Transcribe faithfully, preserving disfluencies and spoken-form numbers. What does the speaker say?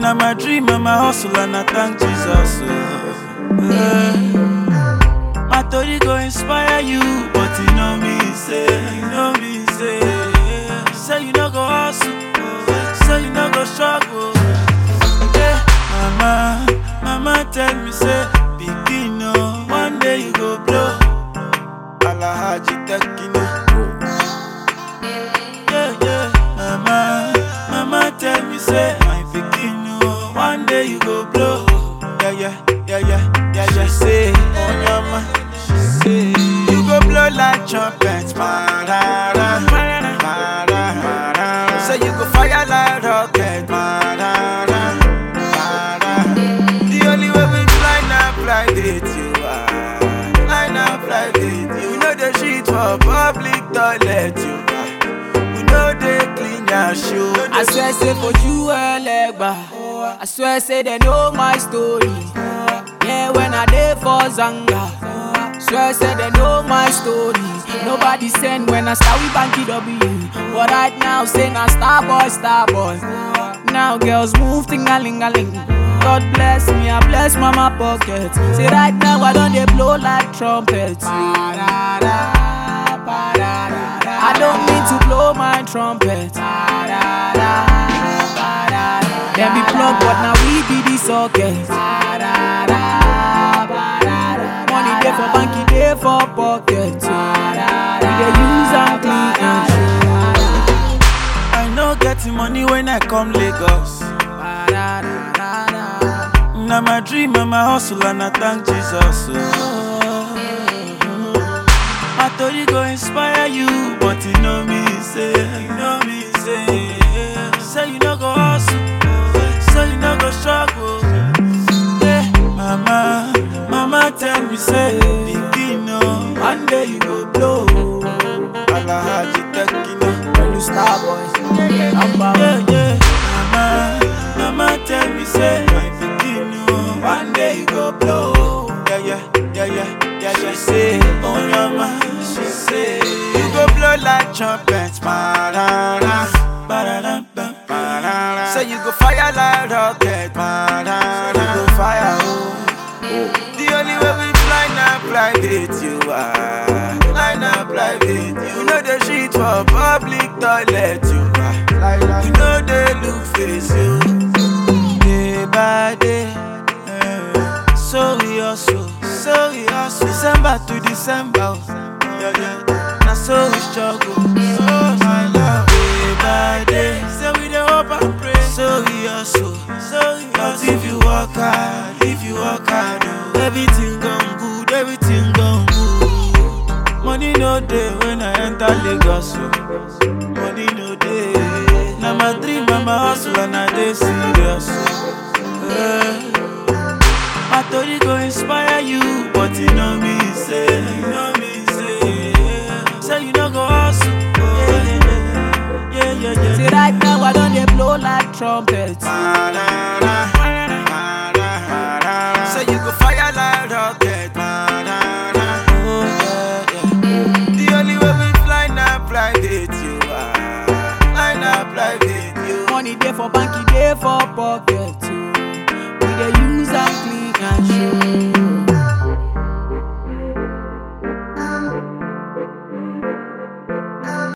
Now my dream and my hustle and I thank Jesus. Oh, yeah. My story go inspire you, but you know me say, you know me say, say you no go hustle, say you no go struggle. Yeah. Mama, mama tell me say, begin oh, one day you go blow. Alahaji Tekino. Yeah, yeah. Mama, mama tell me say, my begin oh, one day you go blow. Yeah, yeah, yeah, yeah, yeah. She say, on your mind, she say, you go blow like trumpets, ma-da-da, ma-da, ma-da. Say you go fire like rocket, ma-da-da, ma-da. The only way we fly now, fly with you are, fly now, fly with you. We know the shit for public toilet, you are. We know they clean your shoe. I swear say for you a legba. I swear say they know my story. Yeah, when I dey for Zanga. Swear say they know my story. Nobody send when I start with Banky W. But right now say na star boy, star boy. Now girls move ting-a-ling-a-ling. God bless me, I bless mama pocket. Say right now I don't dey blow like trumpets. I don't mean to blow my trumpet. Them be plug, but now we be the socket. Money there for banky, there for pocket. We dey use and clean and show. I know getting money when I come Lagos. Now my dream and my hustle and I thank Jesus. Oh, my story go inspire you, but you know me say, you know me say, say you no go hustle, say you no go struggle. Yeah, mama, mama tell me say, begin oh, one day you go blow. Alahaji Tekino, when you star boys, I'm yeah, yeah. Mama, mama tell me say, my begin oh, one day you go blow. Yeah, yeah, yeah, yeah, yeah. She say, oh mama, she say, you go blow like trumpets, ma-da-da, ba-da-da, ba-da-da. Say you go fire like rocket, ma-da-da, you go fire, oh. The only way we fly now, fly with you are, fly now, fly with you. We know the shit for public toilet, you are. We know they look face you. Day by day, eh, so we hustle, so we hustle. December to December, yeah, yeah. Now so we struggle, so my love. Day by day, so we dey hope and pray, so we hustle, so we hustle. But if you work hard, if you work hard, oh, everything gone good, everything gone good. Money no day when I enter Lagos, oh. Money no day. Now my dream and my hustle and I dey serious. Yeah. My story go inspire you, but you know me say, you know me say, say you no go hustle. Yeah, yeah, yeah, yeah, yeah. say right now I don't dey blow like trumpets. Ma-da-da, ma-da-da. Say you go fire like rocket. Ma-da-da. Oh, yeah, yeah. The only way we fly now, fly with you are, fly now, fly with you. Money there for banky, there for pocket.